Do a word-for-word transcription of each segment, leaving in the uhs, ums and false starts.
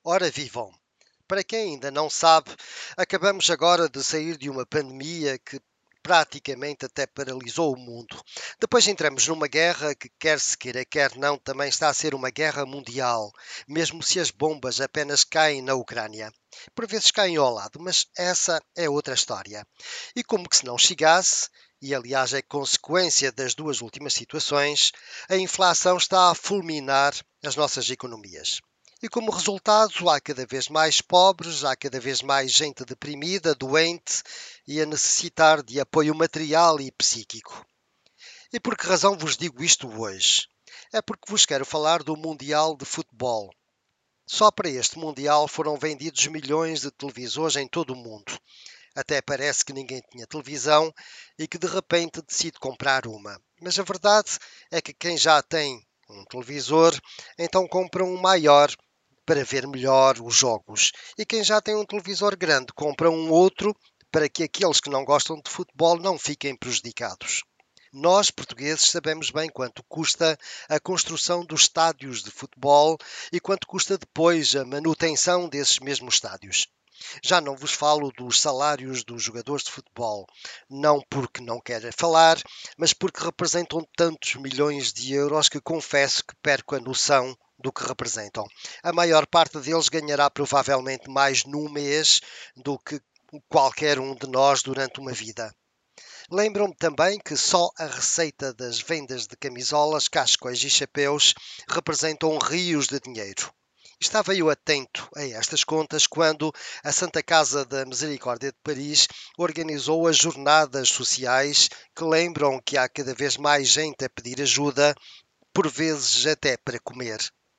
Ora vivam! Para quem ainda não sabe, acabamos agora de sair de uma pandemia que praticamente até paralisou o mundo. Depois entramos numa guerra que, quer se queira, quer não, também está a ser uma guerra mundial, mesmo se as bombas apenas caem na Ucrânia. Por vezes caem ao lado, mas essa é outra história. E como que se não chegasse, e aliás é consequência das duas últimas situações, a inflação está a fulminar as nossas economias. E como resultado, há cada vez mais pobres, há cada vez mais gente deprimida, doente e a necessitar de apoio material e psíquico. E por que razão vos digo isto hoje? É porque vos quero falar do Mundial de Futebol. Só para este Mundial foram vendidos milhões de televisores em todo o mundo. Até parece que ninguém tinha televisão e que de repente decide comprar uma. Mas a verdade é que quem já tem um televisor, então compra um maior para ver melhor os jogos. E quem já tem um televisor grande compra um outro para que aqueles que não gostam de futebol não fiquem prejudicados. Nós, portugueses, sabemos bem quanto custa a construção dos estádios de futebol e quanto custa depois a manutenção desses mesmos estádios. Já não vos falo dos salários dos jogadores de futebol, não porque não quero falar, mas porque representam tantos milhões de euros que confesso que perco a noção do que representam. A maior parte deles ganhará provavelmente mais num mês do que qualquer um de nós durante uma vida. Lembram-me também que só a receita das vendas de camisolas, cascóis e chapéus representam rios de dinheiro. Estava eu atento a estas contas quando a Santa Casa da Misericórdia de Paris organizou as jornadas sociais que lembram que há cada vez mais gente a pedir ajuda, por vezes até para comer.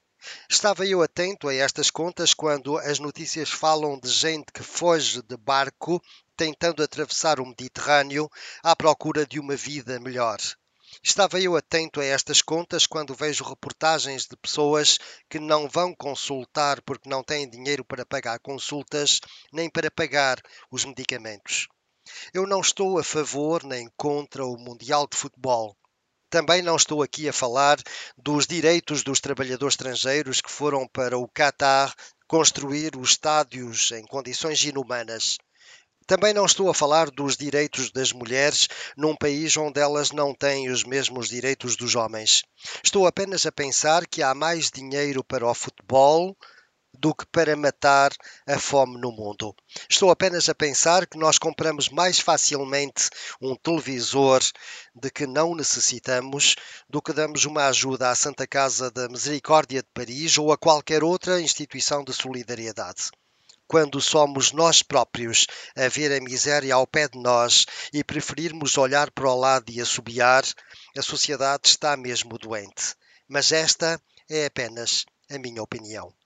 Estava eu atento a estas contas quando as notícias falam de gente que foge de barco tentando atravessar o Mediterrâneo à procura de uma vida melhor. Estava eu atento a estas contas quando vejo reportagens de pessoas que não vão consultar porque não têm dinheiro para pagar consultas nem para pagar os medicamentos. Eu não estou a favor nem contra o Mundial de Futebol. Também não estou aqui a falar dos direitos dos trabalhadores estrangeiros que foram para o Catar construir os estádios em condições inumanas. Também não estou a falar dos direitos das mulheres num país onde elas não têm os mesmos direitos dos homens. Estou apenas a pensar que há mais dinheiro para o futebol do que para matar a fome no mundo. Estou apenas a pensar que nós compramos mais facilmente um televisor de que não necessitamos do que damos uma ajuda à Santa Casa da Misericórdia de Paris ou a qualquer outra instituição de solidariedade. Quando somos nós próprios a ver a miséria ao pé de nós e preferirmos olhar para o lado e assobiar, a sociedade está mesmo doente. Mas esta é apenas a minha opinião.